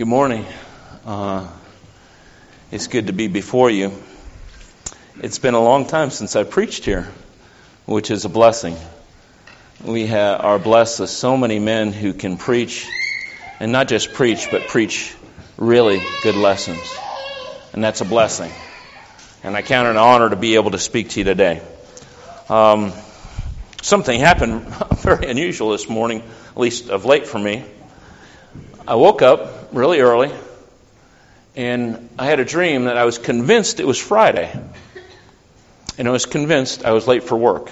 Good morning. It's good to be before you. It's been a long time since I preached here, which is a blessing. We are blessed with so many men who can preach, and not just preach, but preach really good lessons. And that's a blessing. And I count it an honor to be able to speak to you today. Something happened very unusual this morning, at least of late for me. I woke up really early, and I had a dream that I was convinced it was Friday. And I was convinced I was late for work.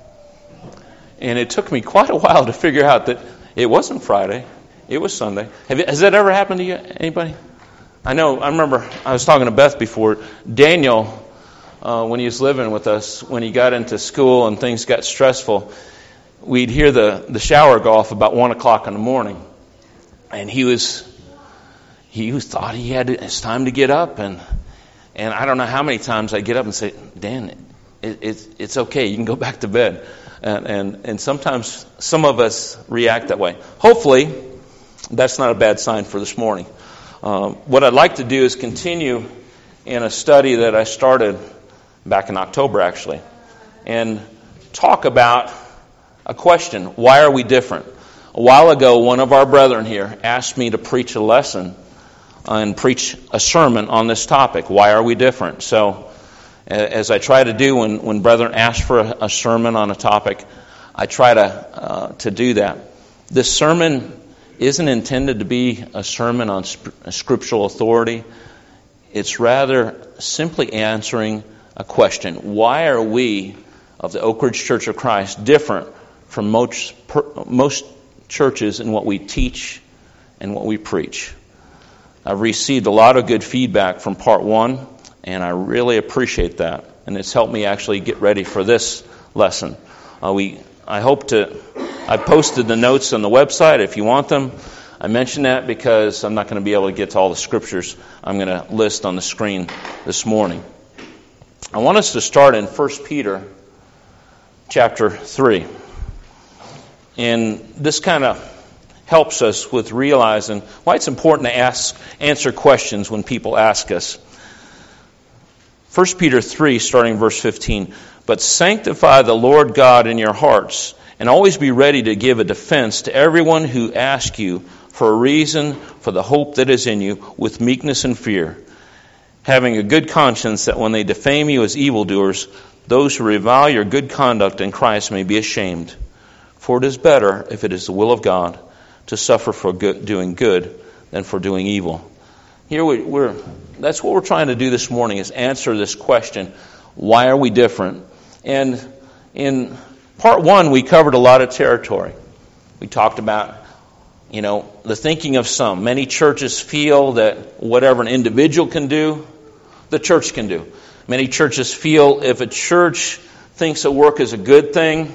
And it took me quite a while to figure out that it wasn't Friday, it was Sunday. Has that ever happened to you, anybody? I remember I was talking to Beth before. Daniel, when he was living with us, when he got into school and things got stressful, we'd hear the shower go off about 1 o'clock in the morning. And he thought it's time to get up, and I don't know how many times I get up and say, Dan, it's okay, you can go back to bed. And sometimes some of us react that way. Hopefully, that's not a bad sign for this morning. What I'd like to do is continue in a study that I started back in October, actually, and talk about a question: why are we different? A while ago, one of our brethren here asked me to preach a lesson and preach a sermon on this topic. Why are we different? So, as I try to do when brethren ask for a sermon on a topic, I try to do that. This sermon isn't intended to be a sermon on scriptural authority. It's rather simply answering a question. Why are we of the Oak Ridge Church of Christ different from most churches in what we teach and what we preach? I've received a lot of good feedback from part one, and I really appreciate that. And it's helped me actually get ready for this lesson. I posted the notes on the website if you want them. I mention that because I'm not going to be able to get to all the scriptures I'm going to list on the screen this morning. I want us to start in 1 Peter chapter 3. And this kind of helps us with realizing why it's important to answer questions when people ask us. 1 Peter 3, starting verse 15. But sanctify the Lord God in your hearts, and always be ready to give a defense to everyone who asks you for a reason for the hope that is in you, with meekness and fear, having a good conscience, that when they defame you as evildoers, those who revile your good conduct in Christ may be ashamed. For it is better, if it is the will of God, to suffer for doing good than for doing evil. Here that's what we're trying to do this morning, is answer this question: why are we different? And in part one, we covered a lot of territory. We talked about, the thinking of some. Many churches feel that whatever an individual can do, the church can do. Many churches feel if a church thinks a work is a good thing,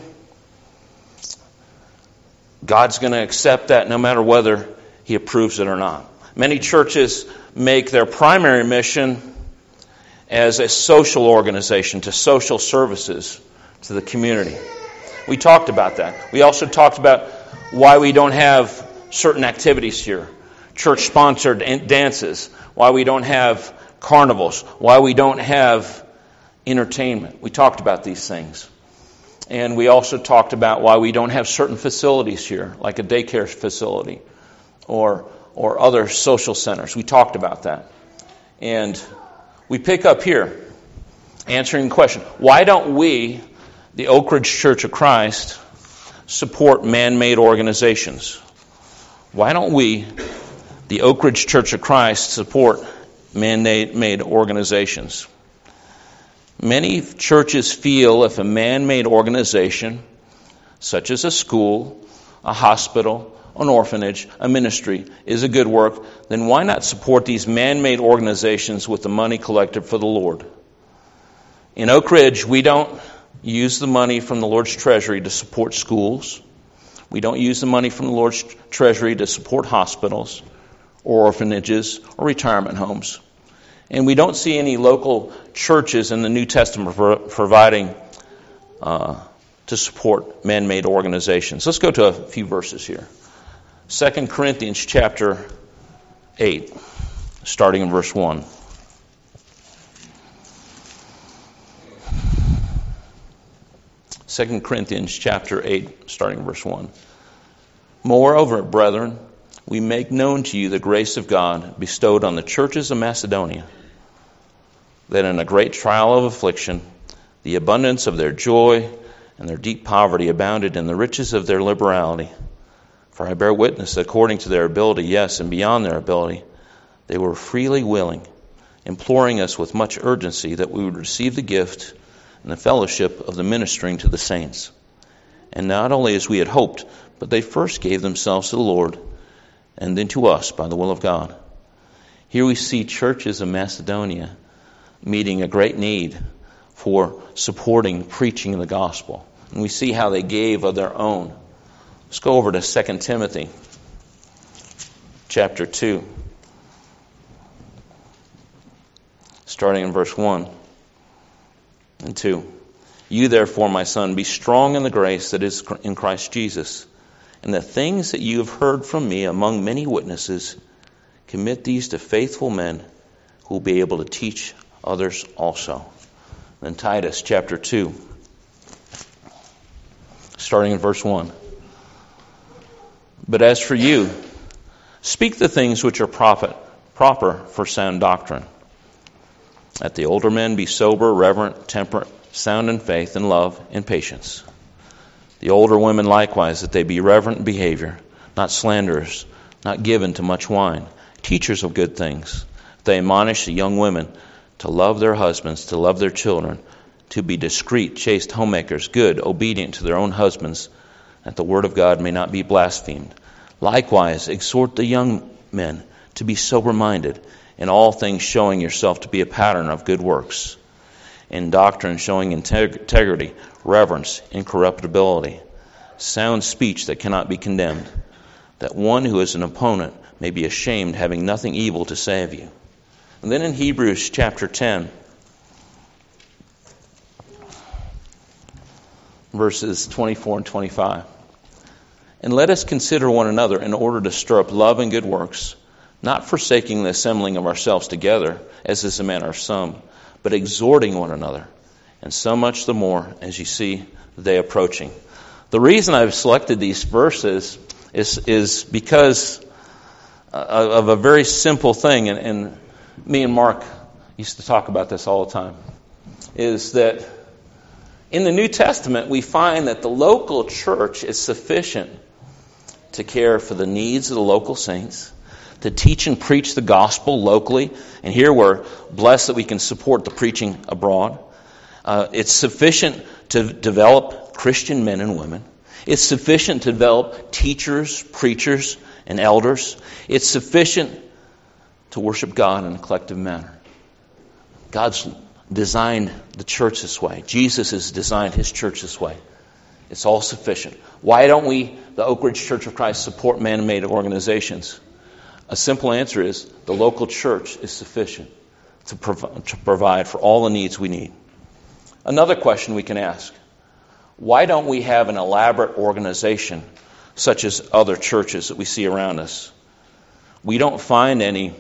God's going to accept that no matter whether He approves it or not. Many churches make their primary mission as a social organization, to social services, to the community. We talked about that. We also talked about why we don't have certain activities here. Church-sponsored dances. Why we don't have carnivals. Why we don't have entertainment. We talked about these things. And we also talked about why we don't have certain facilities here, like a daycare facility or other social centers. We talked about that. And we pick up here, answering the question: why don't we, the Oak Ridge Church of Christ, support man-made organizations? Why don't we, the Oak Ridge Church of Christ, support man-made organizations? Many churches feel if a man-made organization, such as a school, a hospital, an orphanage, a ministry, is a good work, then why not support these man-made organizations with the money collected for the Lord? In Oak Ridge, we don't use the money from the Lord's treasury to support schools. We don't use the money from the Lord's treasury to support hospitals or orphanages or retirement homes. And we don't see any local churches in the New Testament providing to support man-made organizations. Let's go to a few verses here. 2 Corinthians chapter 8, starting in verse 1. Second Corinthians chapter 8, starting in verse 1. Moreover, brethren, we make known to you the grace of God bestowed on the churches of Macedonia, that in a great trial of affliction, the abundance of their joy and their deep poverty abounded in the riches of their liberality. For I bear witness, according to their ability, yes, and beyond their ability, they were freely willing, imploring us with much urgency that we would receive the gift and the fellowship of the ministering to the saints. And not only as we had hoped, but they first gave themselves to the Lord, and then to us by the will of God. Here we see churches of Macedonia meeting a great need for supporting preaching of the gospel. And we see how they gave of their own. Let's go over to 2 Timothy chapter 2, starting in verse 1 and 2. You therefore, my son, be strong in the grace that is in Christ Jesus. And the things that you have heard from me among many witnesses, commit these to faithful men who will be able to teach others also. Then Titus chapter 2, starting in verse 1. But as for you, speak the things which are proper for sound doctrine. Let the older men be sober, reverent, temperate, sound in faith and love and patience. The older women likewise, that they be reverent in behavior, not slanderers, not given to much wine, teachers of good things. They admonish the young women to love their husbands, to love their children, to be discreet, chaste homemakers, good, obedient to their own husbands, that the word of God may not be blasphemed. Likewise, exhort the young men to be sober-minded, in all things showing yourself to be a pattern of good works. In doctrine showing integrity, reverence, incorruptibility, sound speech that cannot be condemned, that one who is an opponent may be ashamed, having nothing evil to say of you. And then in Hebrews chapter 10, verses 24 and 25. And let us consider one another in order to stir up love and good works, not forsaking the assembling of ourselves together, as is the manner of some, but exhorting one another, and so much the more as you see the day approaching. The reason I've selected these verses is because of a very simple thing, and me and Mark used to talk about this all the time, is that in the New Testament we find that the local church is sufficient to care for the needs of the local saints, to teach and preach the gospel locally. And here we're blessed that we can support the preaching abroad. It's sufficient to develop Christian men and women. It's sufficient to develop teachers, preachers, and elders. It's sufficient to worship God in a collective manner. God's designed the church this way. Jesus has designed His church this way. It's all sufficient. Why don't we, the Oak Ridge Church of Christ, support man-made organizations? A simple answer is the local church is sufficient to provide for all the needs we need. Another question we can ask, why don't we have an elaborate organization such as other churches that we see around us? We don't find any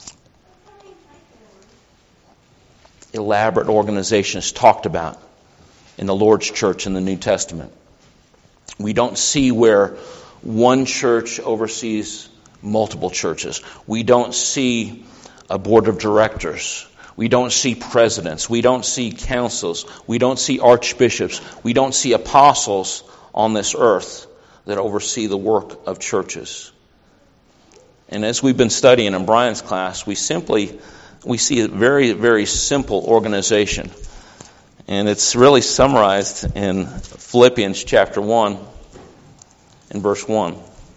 elaborate organizations talked about in the Lord's church in the New Testament. We don't see where one church oversees multiple churches. We don't see a board of directors. We don't see presidents. We don't see councils. We don't see archbishops. We don't see apostles on this earth that oversee the work of churches. And as we've been studying in Brian's class, we see a very, very simple organization. And it's really summarized in Philippians chapter 1 and verse 1.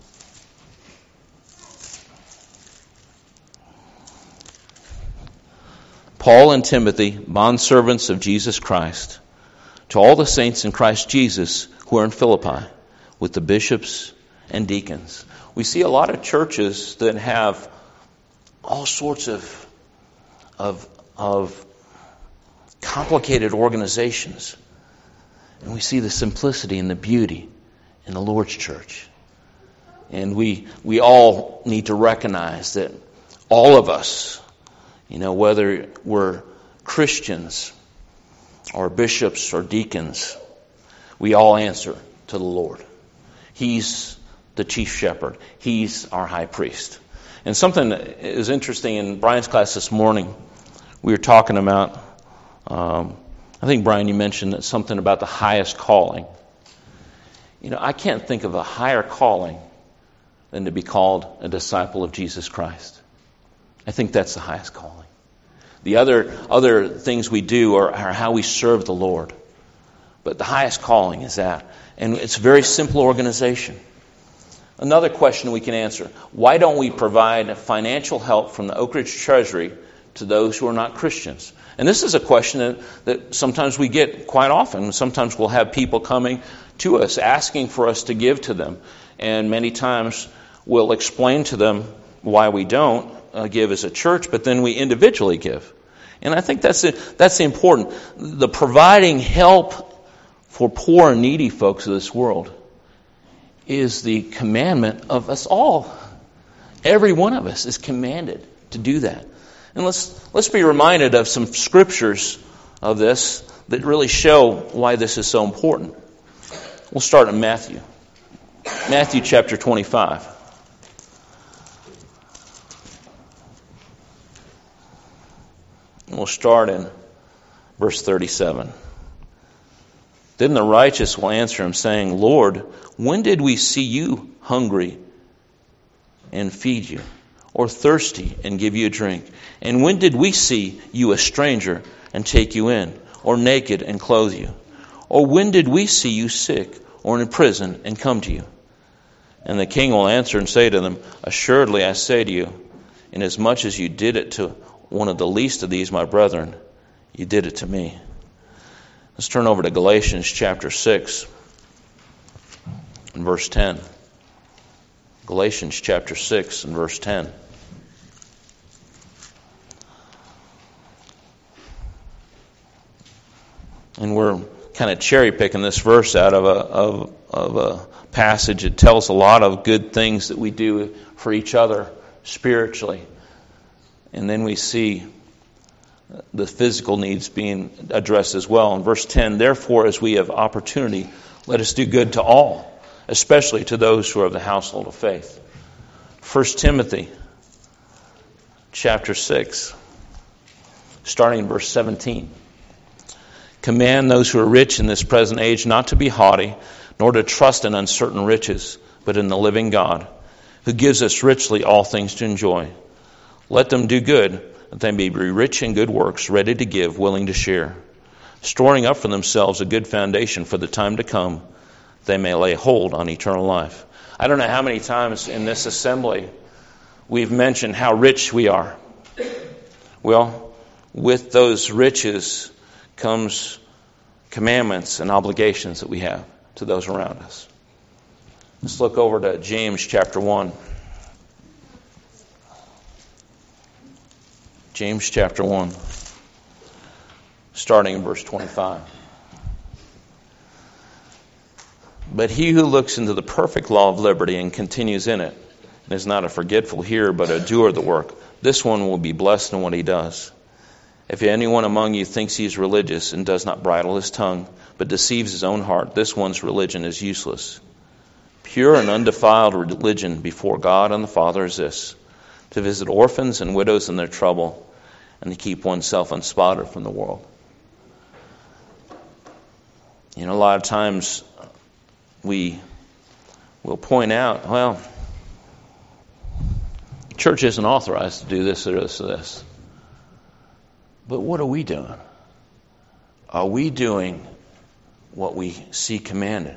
Paul and Timothy, bondservants of Jesus Christ, to all the saints in Christ Jesus who are in Philippi, with the bishops and deacons. We see a lot of churches that have all sorts of complicated organizations. And we see the simplicity and the beauty in the Lord's church. And we all need to recognize that All of us, whether we're Christians or bishops or deacons, we all answer to the Lord. He's the chief shepherd. He's our high priest. And something that is interesting in Brian's class this morning, we were talking about, I think, Brian, you mentioned that something about the highest calling. I can't think of a higher calling than to be called a disciple of Jesus Christ. I think that's the highest calling. The other things we do are how we serve the Lord. But the highest calling is that. And it's a very simple organization. Another question we can answer: why don't we provide financial help from the Oak Ridge Treasury to those who are not Christians? And this is a question that sometimes we get quite often. Sometimes we'll have people coming to us asking for us to give to them. And many times we'll explain to them why we don't give as a church, but then we individually give. And I think that's important. The providing help for poor and needy folks of this world is the commandment of us all. Every one of us is commanded to do that. And let's be reminded of some scriptures of this that really show why this is so important. We'll start in Matthew. Matthew chapter 25. And we'll start in verse 37. Then the righteous will answer him, saying, Lord, when did we see you hungry and feed you, or thirsty and give you a drink? And when did we see you a stranger and take you in, or naked and clothe you? Or when did we see you sick or in prison and come to you? And the king will answer and say to them, Assuredly I say to you, inasmuch as you did it to one of the least of these my brethren, you did it to me. Let's turn over to Galatians chapter 6 and verse 10. Galatians chapter 6 and verse 10. And we're kind of cherry picking this verse out of a passage. It tells a lot of good things that we do for each other spiritually. And then we see the physical needs being addressed as well. In verse 10, therefore, as we have opportunity, let us do good to all, especially to those who are of the household of faith. 1 Timothy chapter 6, starting in verse 17. Command those who are rich in this present age not to be haughty, nor to trust in uncertain riches, but in the living God, who gives us richly all things to enjoy. Let them do good, that they may be rich in good works, ready to give, willing to share, storing up for themselves a good foundation for the time to come, they may lay hold on eternal life. I don't know how many times in this assembly we've mentioned how rich we are. Well, with those riches comes commandments and obligations that we have to those around us. Let's look over to James chapter 1. James chapter 1, starting in verse 25. But he who looks into the perfect law of liberty and continues in it, and is not a forgetful hearer, but a doer of the work, this one will be blessed in what he does. If anyone among you thinks he is religious and does not bridle his tongue, but deceives his own heart, this one's religion is useless. Pure and undefiled religion before God and the Father is this: to visit orphans and widows in their trouble, and to keep oneself unspotted from the world. A lot of times we will point out, well, church isn't authorized to do this or this or this. But what are we doing? Are we doing what we see commanded?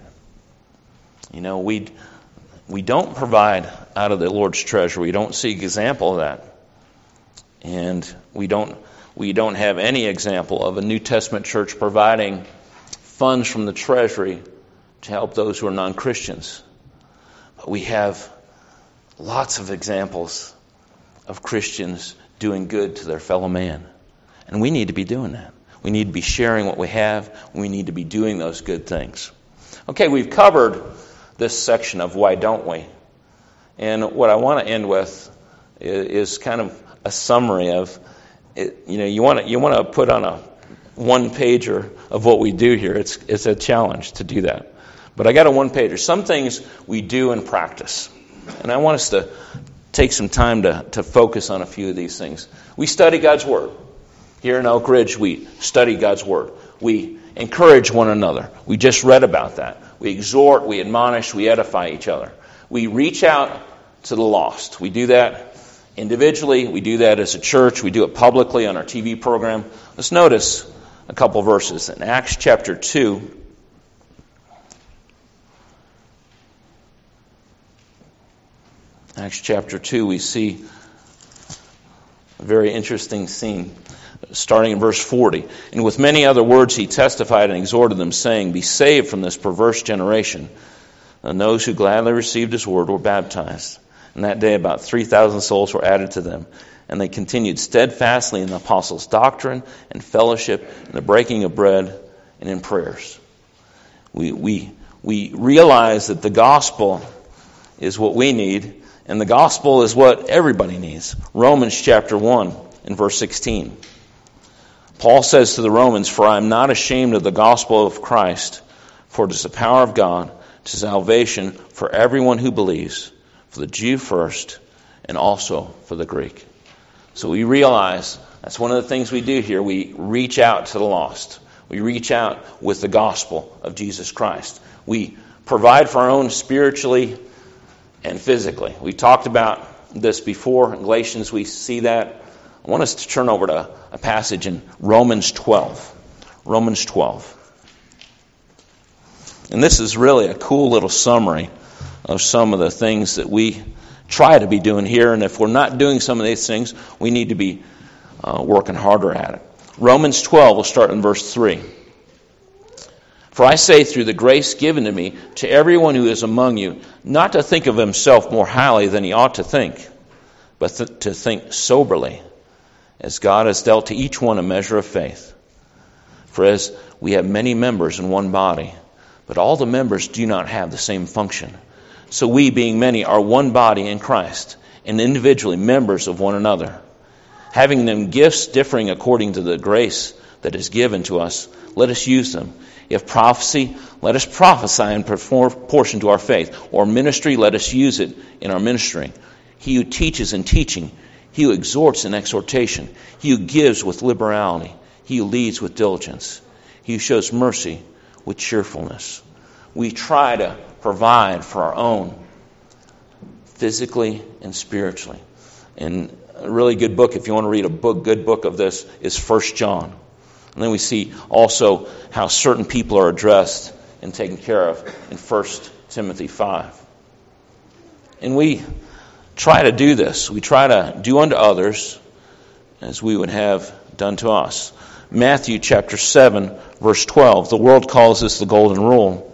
We don't provide out of the Lord's treasure. We don't see example of that. And we don't have any example of a New Testament church providing funds from the treasury to help those who are non-Christians. But we have lots of examples of Christians doing good to their fellow man. And we need to be doing that. We need to be sharing what we have. We need to be doing those good things. Okay, we've covered this section of why don't we? And what I want to end with is kind of a summary of it. You want to put on a one-pager of what we do here. It's a challenge to do that. But I got a one-pager. Some things we do in practice. And I want us to take some time to focus on a few of these things. We study God's Word. Here in Oak Ridge, we study God's Word. We encourage one another. We just read about that. We exhort, we admonish, we edify each other. We reach out to the lost. We do that individually. We do that as a church. We do it publicly on our TV program. Let's notice a couple verses. In Acts chapter 2, we see a very interesting scene, starting in verse 40. And with many other words he testified and exhorted them, saying, "Be saved from this perverse generation." And those who gladly received his word were baptized. And that day about 3,000 souls were added to them. And they continued steadfastly in the apostles' doctrine and fellowship, and the breaking of bread, and in prayers. We realize that the gospel is what we need, and the gospel is what everybody needs. Romans chapter 1 and verse 16. Paul says to the Romans, "For I am not ashamed of the gospel of Christ, for it is the power of God to salvation for everyone who believes, for the Jew first, and also for the Greek." So we realize that's one of the things we do here. We reach out to the lost. We reach out with the gospel of Jesus Christ. We provide for our own spiritually and physically. We talked about this before. In Galatians, we see that. I want us to turn over to a passage in Romans 12. Romans 12. And this is really a cool little summary of some of the things that we try to be doing here. And if we're not doing some of these things, we need to be working harder at it. Romans 12, we'll start in verse 3. "For I say through the grace given to me, to everyone who is among you, not to think of himself more highly than he ought to think, but to think soberly, as God has dealt to each one a measure of faith. For as we have many members in one body, but all the members do not have the same function, so we, being many, are one body in Christ, and individually members of one another. Having them gifts differing according to the grace that is given to us, let us use them. If prophecy, let us prophesy in proportion to our faith. Or ministry, let us use it in our ministry. He who teaches in teaching, he who exhorts in exhortation, he who gives with liberality, he who leads with diligence, he who shows mercy with cheerfulness." We try to provide for our own, physically and spiritually. And a really good book, if you want to read a good book of this, is 1 John. And then we see also how certain people are addressed and taken care of in 1 Timothy 5. And we try to do this. We try to do unto others as we would have done to us. Matthew chapter 7, verse 12. The world calls this the golden rule.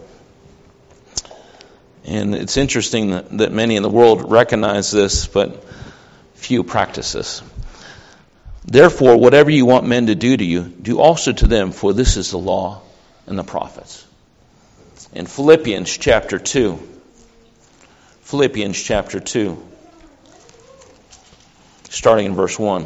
And it's interesting that many in the world recognize this, but few practice this. "Therefore, whatever you want men to do to you, do also to them, for this is the law and the prophets." In Philippians chapter 2. Philippians chapter 2. Starting in verse 1.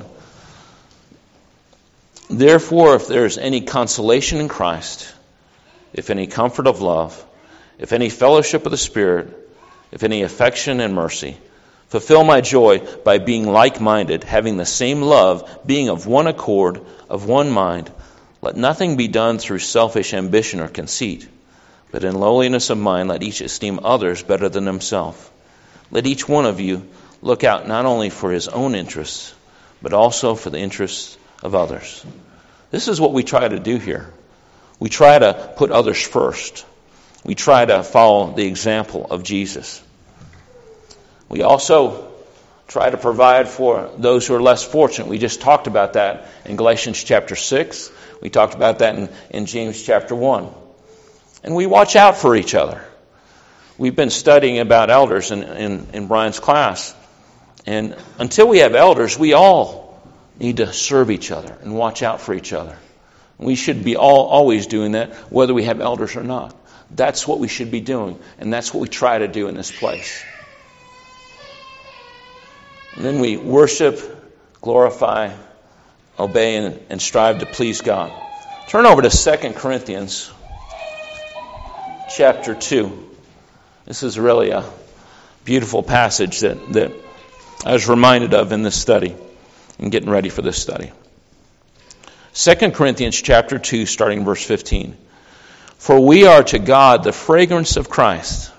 "Therefore, if there is any consolation in Christ, if any comfort of love, if any fellowship of the Spirit, if any affection and mercy, fulfill my joy by being like-minded, having the same love, being of one accord, of one mind. Let nothing be done through selfish ambition or conceit, but in lowliness of mind let each esteem others better than himself. Let each one of you look out not only for his own interests, but also for the interests of others." This is what we try to do here. We try to put others first. We try to follow the example of Jesus. We also try to provide for those who are less fortunate. We just talked about that in Galatians chapter 6. We talked about that in James chapter 1. And we watch out for each other. We've been studying about elders in Brian's class. And until we have elders, we all need to serve each other and watch out for each other. We should be always doing that, whether we have elders or not. That's what we should be doing, and that's what we try to do in this place. And then we worship, glorify, obey, and strive to please God. Turn over to 2 Corinthians chapter 2. This is really a beautiful passage that I was reminded of in this study and getting ready for this study. 2 Corinthians chapter 2, starting verse 15. For we are to God the fragrance of Christ.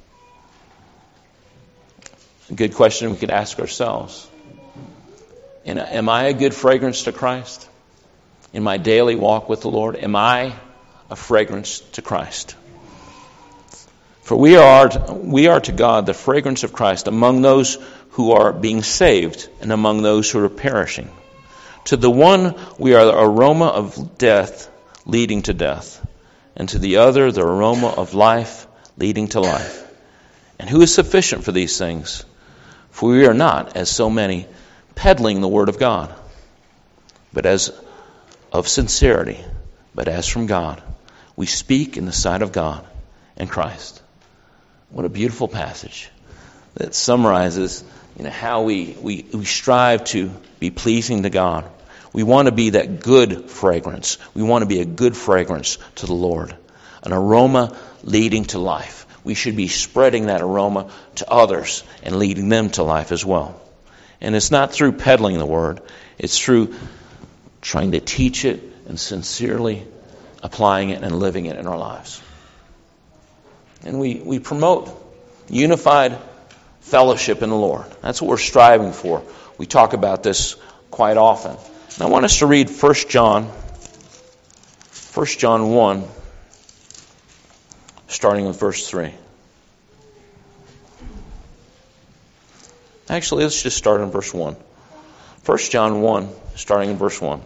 A good question we could ask ourselves. Am I a good fragrance to Christ? In my daily walk with the Lord, am I a fragrance to Christ? For we are to God the fragrance of Christ among those who are being saved and among those who are perishing. To the one we are the aroma of death leading to death, and to the other the aroma of life leading to life. And who is sufficient for these things? For we are not, as so many, peddling the word of God, but as of sincerity, but as from God. We speak in the sight of God and Christ. What a beautiful passage that summarizes how we strive to be pleasing to God. We want to be that good fragrance. We want to be a good fragrance to the Lord, an aroma leading to life. We should be spreading that aroma to others and leading them to life as well. And it's not through peddling the word. It's through trying to teach it and sincerely applying it and living it in our lives. And we promote unified fellowship in the Lord. That's what we're striving for. We talk about this quite often. And I want us to read 1 John 1, starting with verse 3. Actually, let's just start in verse 1. 1 John 1, starting in verse 1.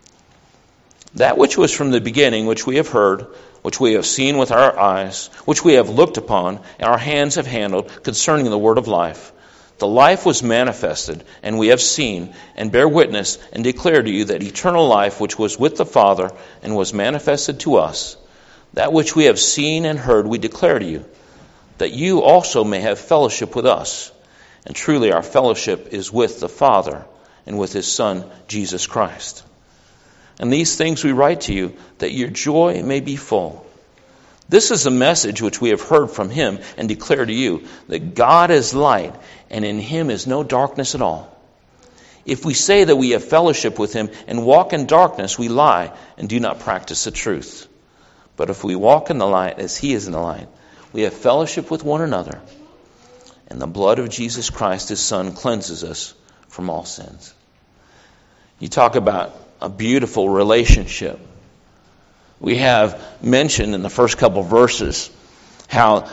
That which was from the beginning, which we have heard, which we have seen with our eyes, which we have looked upon, and our hands have handled, concerning the word of life. The life was manifested, and we have seen, and bear witness, and declare to you that eternal life which was with the Father, and was manifested to us. That which we have seen and heard we declare to you, that you also may have fellowship with us. And truly our fellowship is with the Father, and with His Son, Jesus Christ. And these things we write to you, that your joy may be full. This is a message which we have heard from Him and declare to you, that God is light, and in Him is no darkness at all. If we say that we have fellowship with Him and walk in darkness, we lie and do not practice the truth. But if we walk in the light as He is in the light, we have fellowship with one another. And the blood of Jesus Christ, His Son, cleanses us from all sins. You talk about a beautiful relationship. We have mentioned in the first couple of verses how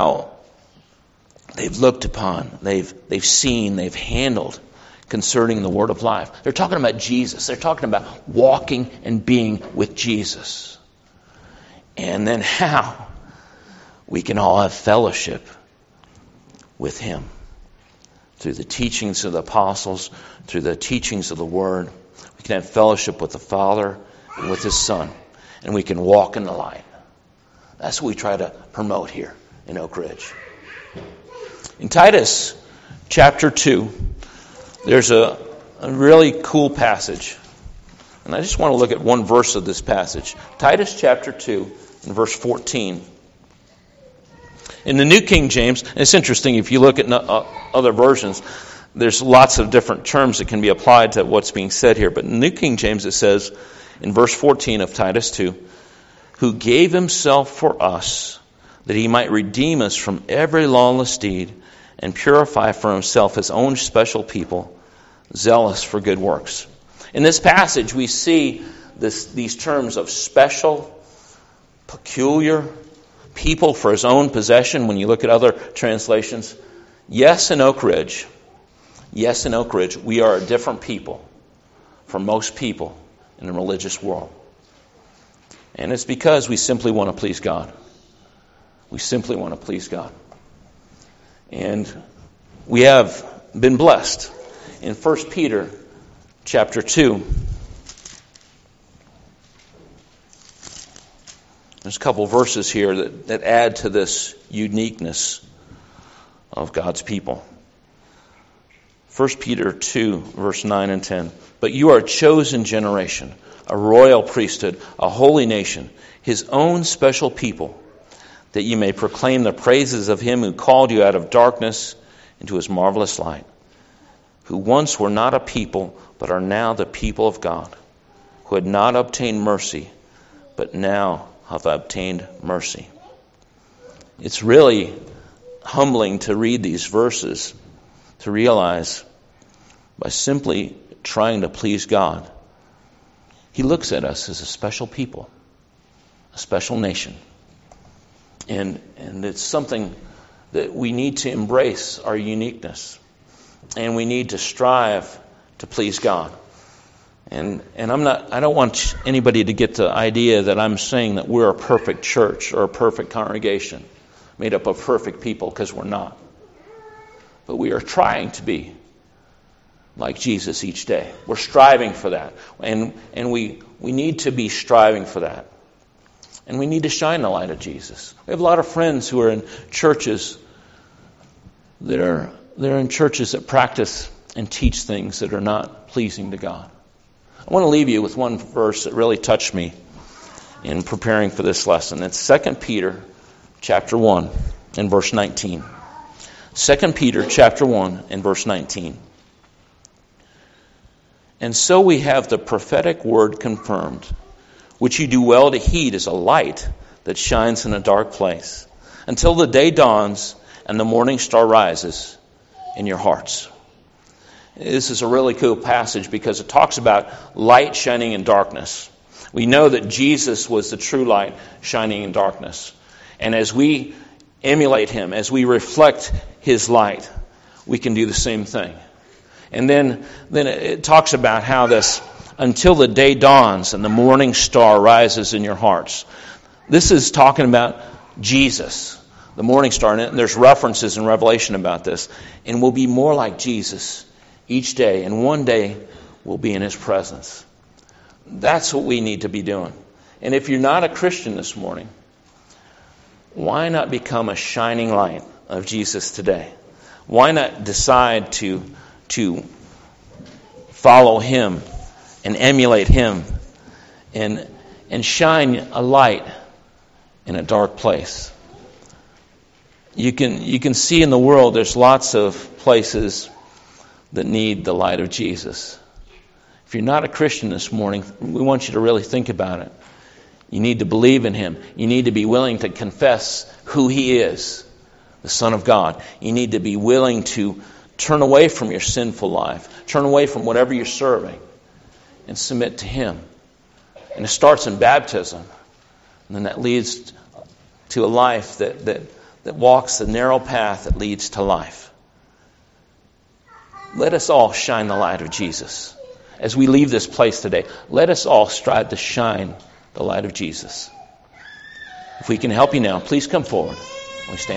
they've looked upon, they've seen, they've handled concerning the word of life. They're talking about Jesus. They're talking about walking and being with Jesus. And then how we can all have fellowship with Him through the teachings of the apostles, through the teachings of the Word. We can have fellowship with the Father and with His Son, and we can walk in the light. That's what we try to promote here in Oak Ridge. In Titus chapter 2, there's a really cool passage. And I just want to look at one verse of this passage. Titus chapter 2 and verse 14. In the New King James, and it's interesting, if you look at other versions, there's lots of different terms that can be applied to what's being said here. But in the New King James it says, in verse 14 of Titus 2, who gave Himself for us, that He might redeem us from every lawless deed, and purify for Himself His own special people, zealous for good works. In this passage we see these terms of special, peculiar, people for His own possession. When you look at other translations, yes, in Oak Ridge, we are a different people from most people in the religious world. And it's because we simply want to please God. We simply want to please God. And we have been blessed. In 1 Peter chapter 2, there's a couple verses here that add to this uniqueness of God's people. 1 Peter 2, verse 9 and 10. But you are a chosen generation, a royal priesthood, a holy nation, his own special people, that you may proclaim the praises of him who called you out of darkness into his marvelous light, who once were not a people, but are now the people of God, who had not obtained mercy, but now have obtained mercy. It's really humbling to read these verses, to realize by simply trying to please God, he looks at us as a special people, a special nation. And it's something that we need to embrace, our uniqueness. And we need to strive to please God. And I don't want anybody to get the idea that I'm saying that we're a perfect church or a perfect congregation made up of perfect people, because we're not. But we are trying to be like Jesus each day. We're striving for that. And we need to be striving for that. And we need to shine the light of Jesus. We have a lot of friends who are in churches they're in churches that practice and teach things that are not pleasing to God. I want to leave you with one verse that really touched me in preparing for this lesson. It's 2 Peter chapter 1 and verse 19. 2 Peter chapter 1 and verse 19. And so we have the prophetic word confirmed, which you do well to heed as a light that shines in a dark place, until the day dawns and the morning star rises in your hearts. This is a really cool passage because it talks about light shining in darkness. We know that Jesus was the true light shining in darkness. And as we emulate him, as we reflect his light, we can do the same thing. And then it talks about how this, until the day dawns and the morning star rises in your hearts. This is talking about Jesus, the morning star. And there's references in Revelation about this. And we'll be more like Jesus each day. And one day we'll be in his presence. That's what we need to be doing. And if you're not a Christian this morning, why not become a shining light of Jesus today? Why not decide to follow him and emulate him and shine a light in a dark place? You can see in the world there's lots of places that need the light of Jesus. If you're not a Christian this morning, we want you to really think about it. You need to believe in him. You need to be willing to confess who he is, the Son of God. You need to be willing to turn away from your sinful life, turn away from whatever you're serving, and submit to him. And it starts in baptism. And then that leads to a life that walks the narrow path that leads to life. Let us all shine the light of Jesus. As we leave this place today, let us all strive to shine the light of Jesus. If we can help you now, please come forward. We stand.